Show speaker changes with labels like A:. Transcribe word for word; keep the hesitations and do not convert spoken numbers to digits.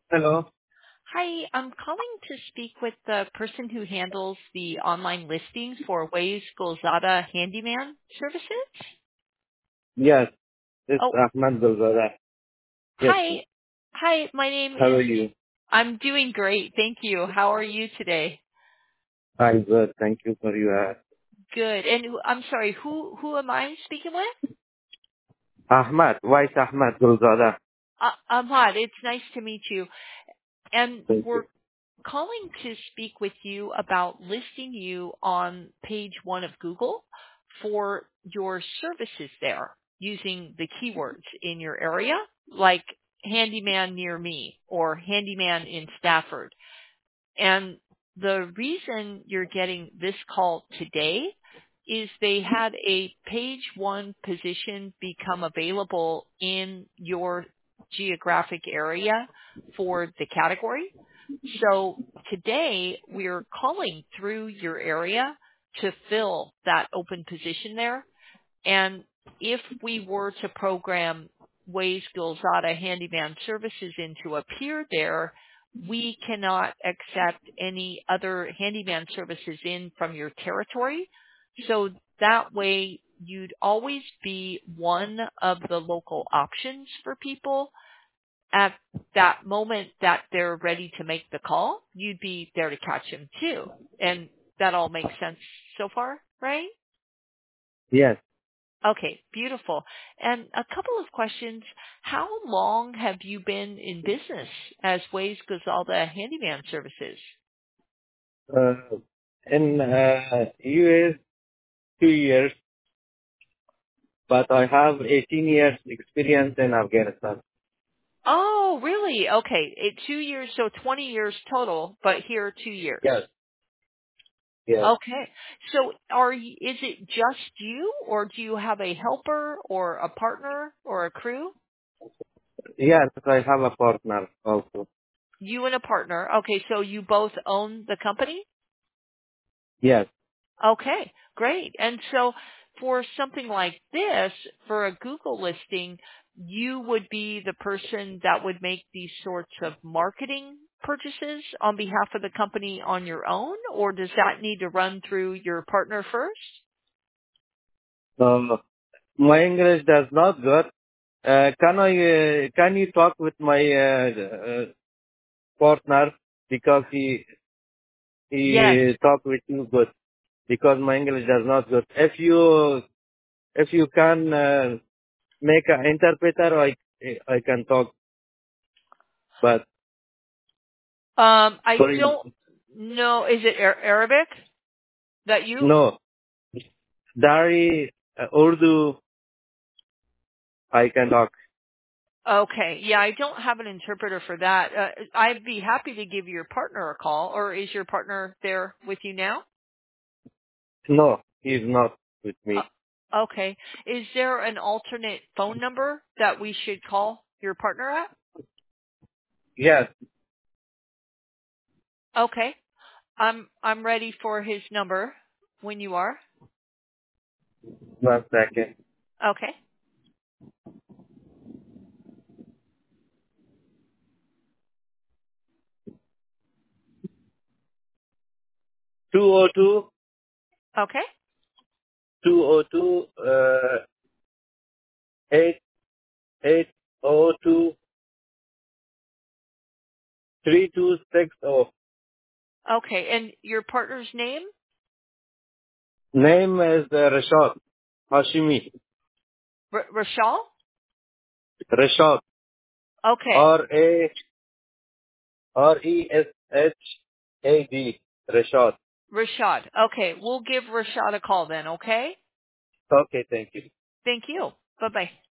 A: Hello.
B: Hi, I'm calling to speak with the person who handles the online listings for Waze Golzada Handyman Services.
A: Yes, it's
B: Oh,
A: Ahmad Gulzada. Yes.
B: hi. Hi, my name
A: How
B: is,
A: are you?
B: I'm doing great. Thank you. How are you today?
A: I'm good. Thank you for your
B: Good. And who- I'm sorry, who, who am I speaking with?
A: Ahmad. Why is Ahmad Gulzada?
B: Uh, Ahmad, it's nice to meet you. And
A: Thank
B: we're
A: you.
B: calling to speak with you about listing you on page one of Google for your services there using the keywords in your area, like handyman near me or handyman in Stafford. And the reason you're getting this call today is they had a page one position become available in your geographic area for the category. So today we're calling through your area to fill that open position there. And if we were to program Waze Gilzada Handyman Services in to appear there, we cannot accept any other handyman services in from your territory. So that way you'd always be one of the local options for people at that moment that they're ready to make the call. You'd be there to catch them too. And that all makes sense so far, right?
A: Yes.
B: Okay, beautiful. And a couple of questions. How long have you been in business as Waze Gazalda Handyman Services?
A: Uh, in uh, U S, two years, but I have eighteen years experience in Afghanistan.
B: Oh, really? Okay. It, two years, so twenty years total, but here two years.
A: Yes. Yes.
B: Okay. So are you, is it just you or do you have a helper or a partner or a crew?
A: Yes, I have a partner also.
B: You and a partner. Okay. So you both own the company?
A: Yes.
B: Okay, great. And so for something like this, for a Google listing, you would be the person that would make these sorts of marketing purchases on behalf of the company on your own, or does that need to run through your partner first?
A: Um, my English does not good. Uh, can I? Uh, can you talk with my uh, uh, partner because he
B: Yes.
A: he talk with you good? Because my English does not good. If you if you can uh, make an interpreter, I I can talk. But
B: Um, I
A: sorry,
B: don't know. Is it Ar- Arabic that you?
A: no, Dari, uh, Urdu, I can talk.
B: Okay. Yeah, I don't have an interpreter for that. Uh, I'd be happy to give your partner a call, or is your partner there with you now?
A: No, he's not with
B: Uh,
A: me.
B: okay. Is there an alternate phone number that we should call your partner at?
A: Yes,
B: Okay. I'm I'm ready for his number when you are.
A: one second.
B: Okay.
A: Two o two,
B: Okay.
A: two o two, uh, eight eight o two, three two six o.
B: Okay. And your partner's name?
A: Name is uh, Rashad Hashimi.
B: R- Rashal?
A: Rashad.
B: Okay.
A: R A R E S H A D. Rashad.
B: Rashad. Okay. We'll give Rashad a call then, okay?
A: Okay, thank you.
B: Thank you. Bye-bye.